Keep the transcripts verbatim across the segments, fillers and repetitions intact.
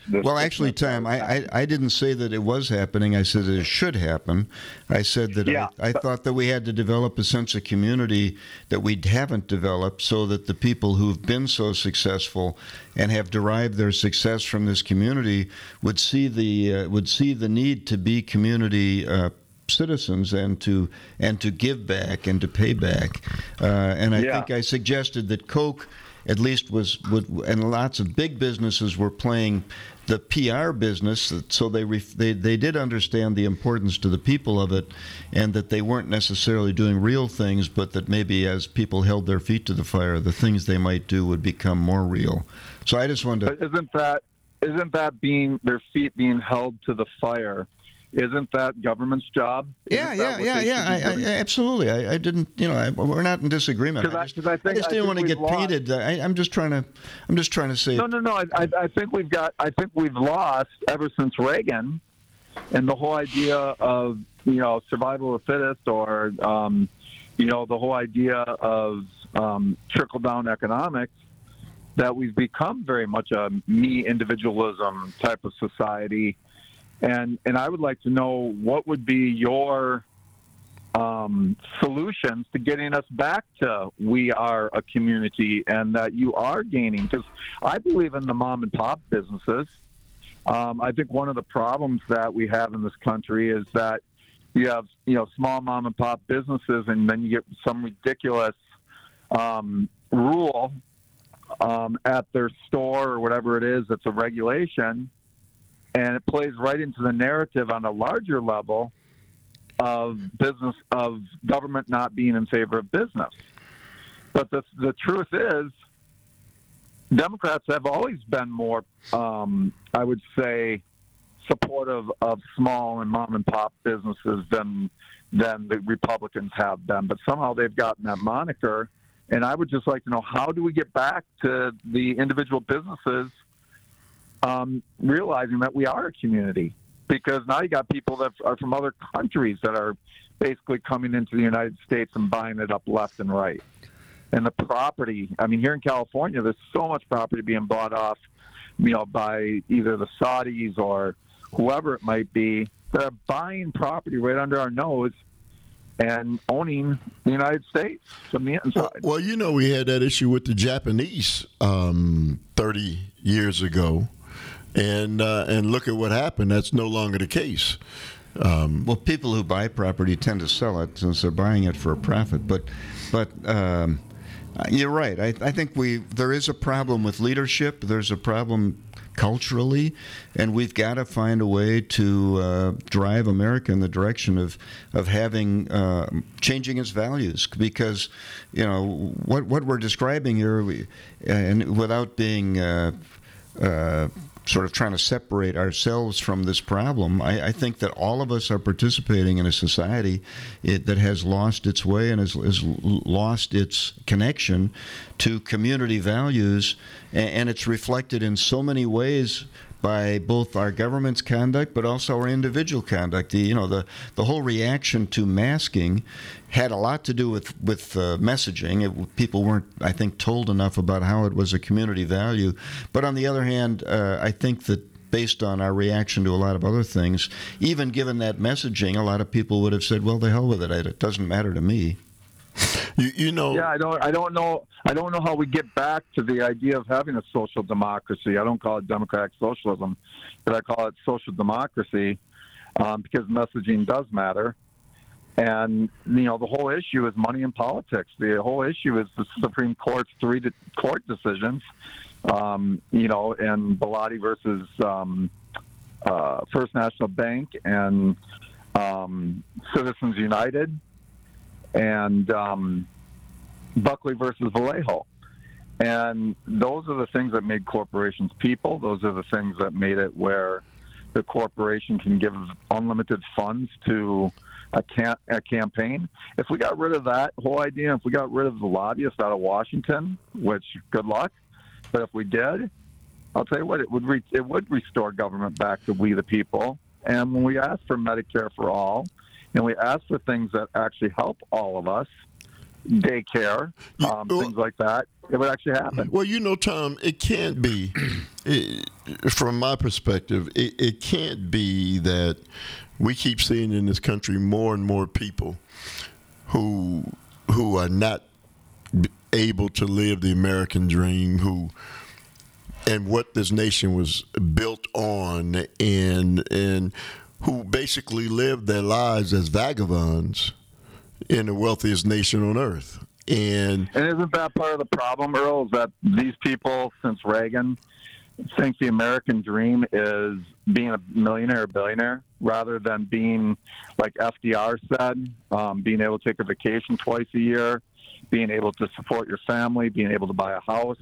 this well, actually, Tom, I, I, I didn't say that it was happening. I said that it should happen. I said that Yeah, I, I thought that we had to develop a sense of community that we haven't developed, so that the people who've been so successful and have derived their success from this community would see the uh, would see the need to be community Uh, citizens and to and to give back and to pay back, uh, and I Yeah. think I suggested that Coke at least was would, and lots of big businesses were playing the P R business, so they ref, they they did understand the importance to the people of it, and that they weren't necessarily doing real things, but that maybe as people held their feet to the fire, the things they might do would become more real. So I just wanted to. But isn't that isn't that being their feet being held to the fire? Isn't that government's job? Isn't Yeah, that yeah, what yeah, they yeah. should I, be I, doing? absolutely. I, I didn't. You know, I, we're not in disagreement. 'Cause I- I just, 'cause I think- I just I didn't think want to get we've lost- painted. I, I'm just trying to. I'm just trying to say. No, no, no. I, I, I think we've got. I think we've lost ever since Reagan, and the whole idea of you know survival of the fittest, or um, you know the whole idea of um, trickle down economics. That we've become very much a me individualism type of society, and and I would like to know what would be your um, solutions to getting us back to we are a community and that you are gaining. Because I believe in the mom and pop businesses. Um, I think one of the problems that we have in this country is that you have you know small mom and pop businesses, and then you get some ridiculous um, rule um, at their store or whatever it is that's a regulation, and it plays right into the narrative on a larger level of business, of government not being in favor of business. But the, the truth is, Democrats have always been more, um, I would say, supportive of small and mom and pop businesses than than the Republicans have been. But somehow they've gotten that moniker. And I would just like to know, how do we get back to the individual businesses um, realizing that we are a community? Because now you got people that are from other countries that are basically coming into the United States and buying it up left and right. And the property, I mean, here in California, there's so much property being bought off, you know, by either the Saudis or whoever it might be, that are buying property right under our nose and owning the United States from the inside. Well, well, you know, we had that issue with the Japanese um, thirty years ago, and uh, and look at what happened. That's no longer the case. Um, Well, people who buy property tend to sell it since they're buying it for a profit. But, but um, you're right. I, I think we there is a problem with leadership. There's a problem culturally, and we've got to find a way to uh, drive America in the direction of of having uh, changing its values. Because, you know, what what we're describing here, we, and without being uh, uh, sort of trying to separate ourselves from this problem, I, I think that all of us are participating in a society it, that has lost its way and has, has lost its connection to community values, and, and it's reflected in so many ways by both our government's conduct, but also our individual conduct. The, you know, the, the whole reaction to masking had a lot to do with, with uh, messaging. It, people weren't, I think, told enough about how it was a community value. But on the other hand, uh, I think that based on our reaction to a lot of other things, even given that messaging, a lot of people would have said, well, the hell with it. It doesn't matter to me. you, you know, Yeah, I don't. I don't know. I don't know how we get back to the idea of having a social democracy. I don't call it democratic socialism, but I call it social democracy um, because messaging does matter. And you know, the whole issue is money in politics. The whole issue is the Supreme Court's three de- court decisions. Um, you know, and Bellotti versus um, uh, First National Bank and um, Citizens United. And um, Buckley versus Vallejo. And those are the things that made corporations people. Those are the things that made it where the corporation can give unlimited funds to a, can- a campaign. If we got rid of that whole idea, if we got rid of the lobbyists out of Washington, which good luck, but if we did, I'll tell you what, it would re- it would restore government back to we the people. And when we ask for Medicare for all, and we ask for things that actually help all of us, daycare, You- um, well- things like that, it would actually happen. Well, you know, Tom, it can't be, it, from my perspective, it, it can't be that we keep seeing in this country more and more people who who are not able to live the American dream, who and what this nation was built on, and and who basically live their lives as vagabonds in the wealthiest nation on earth. And And isn't that part of the problem, Earl, is that these people, since Reagan, think the American dream is being a millionaire or billionaire rather than being, like F D R said, um, being able to take a vacation twice a year, being able to support your family, being able to buy a house.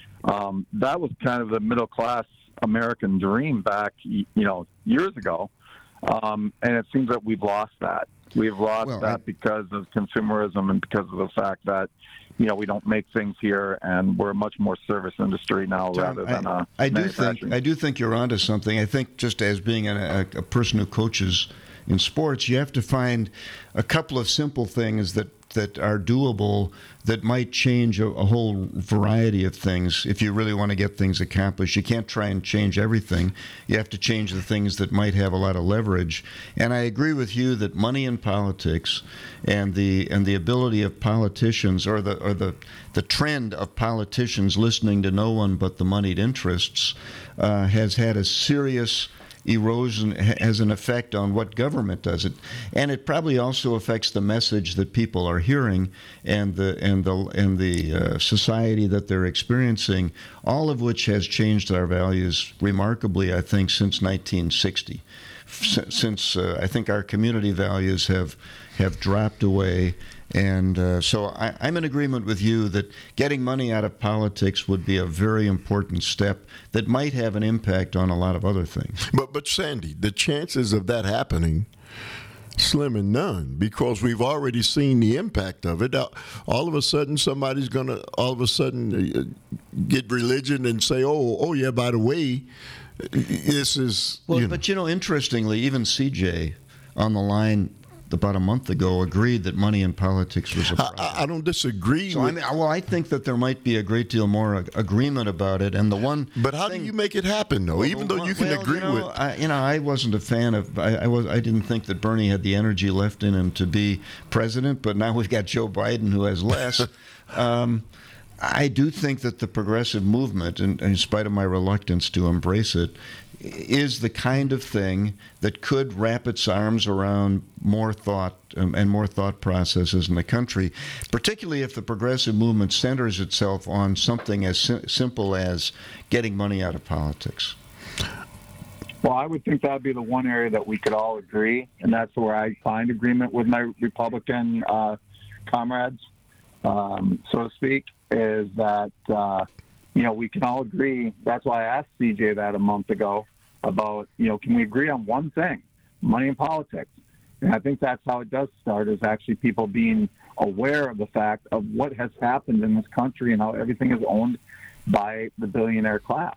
Um, that was kind of the middle-class American dream back, you know, years ago. Um, and it seems that we've lost that. We've lost Well, that I- because of consumerism and because of the fact that, you know, we don't make things here, and we're a much more service industry now Tom, rather than I, a I do think manufacturing. I do think you're onto something. I think just as being a, a, a person who coaches in sports, you have to find a couple of simple things that, that are doable that might change a, a whole variety of things. If you really want to get things accomplished, you can't try and change everything. You have to change the things that might have a lot of leverage. And I agree with you that money in politics and the and the ability of politicians, or the or the the trend of politicians listening to no one but the moneyed interests, uh, has had a serious erosion, has an effect on what government does. It, and it probably also affects the message that people are hearing and the and the and the uh, society that they're experiencing. All of which has changed our values remarkably, I think, since nineteen sixty. S- Since uh, I think our community values have have dropped away. And uh, so I, I'm in agreement with you that getting money out of politics would be a very important step that might have an impact on a lot of other things. But but Sandy, the chances of that happening, slim and none, because we've already seen the impact of it. All all of a sudden, somebody's going to all of a sudden uh, get religion and say, "Oh, oh yeah, by the way, this is." Well, you know. but you know, interestingly, even C J on the line about a month ago agreed that money in politics was a problem. I, I don't disagree So I with. mean, well, I think that there might be a great deal more ag- agreement about it. And the one, but how thing, do you make it happen, though? Even though you can well, agree you know, with. I, you know, I wasn't a fan of. I, I was. I didn't think that Bernie had the energy left in him to be president. But now we've got Joe Biden, who has less. um, I do think that the progressive movement, in, in spite of my reluctance to embrace it, is the kind of thing that could wrap its arms around more thought um, and more thought processes in the country, particularly if the progressive movement centers itself on something as si- simple as getting money out of politics. Well, I would think that would be the one area that we could all agree, and that's where I find agreement with my Republican uh, comrades, um, so to speak, is that, uh, you know, we can all agree. That's why I asked C J that a month ago about, you know, can we agree on one thing, money in politics? And I think that's how it does start, is actually people being aware of the fact of what has happened in this country and how everything is owned by the billionaire class.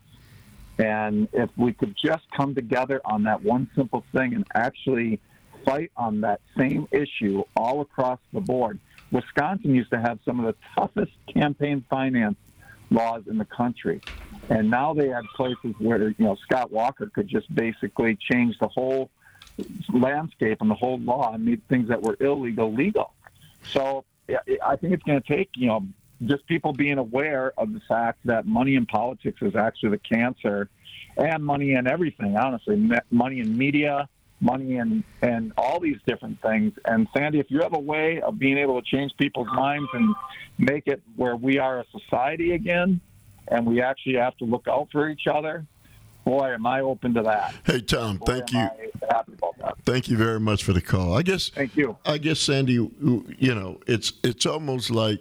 And if we could just come together on that one simple thing and actually fight on that same issue all across the board. Wisconsin used to have some of the toughest campaign finance laws in the country. And now they have places where, you know, Scott Walker could just basically change the whole landscape and the whole law and make things that were illegal legal. So yeah, I think it's going to take, you know, just people being aware of the fact that money in politics is actually the cancer, and money in everything, honestly, money in media, money in and all these different things. And Sandy, if you have a way of being able to change people's minds and make it where we are a society again, and we actually have to look out for each other, boy, am I open to that. Hey, Tom, Boy, thank you. am I happy about that. Thank you very much for the call. I guess. Thank you. I guess, Sandy, you know, it's it's almost like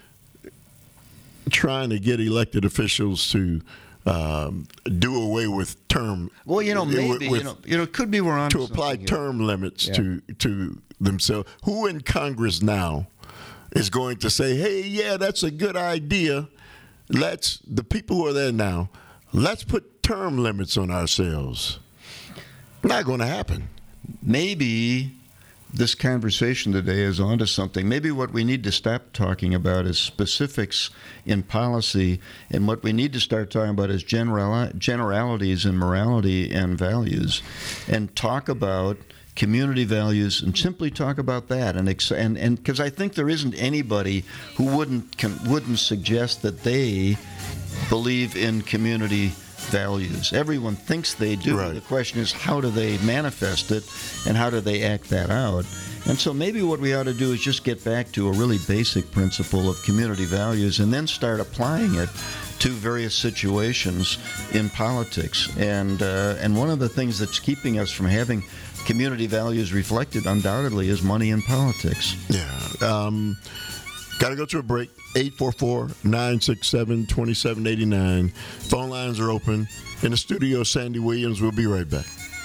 trying to get elected officials to um, do away with term. Well, you know, maybe with, you know, you know, it could be we're on to apply term limits Yeah. to to themselves. Who in Congress now is going to say, "Hey, yeah, that's a good idea. Let's the people who are there now, let's put term limits on ourselves." Not going to happen. Maybe this conversation today is onto something. Maybe what we need to stop talking about is specifics in policy, and what we need to start talking about is general, generalities in morality and values, and talk about community values, and simply talk about that. And ex- and and because I think there isn't anybody who wouldn't can, wouldn't suggest that they believe in community values. Everyone thinks they do. Right. The question is, how do they manifest it, and how do they act that out? And so maybe what we ought to do is just get back to a really basic principle of community values, and then start applying it to various situations in politics. And uh, and one of the things that's keeping us from having community values reflected, undoubtedly, is money in politics. Yeah. Um, Got to go to a break. eight four four, nine six seven, two seven eight nine. Phone lines are open. In the studio, Sandy Williams. We'll be right back.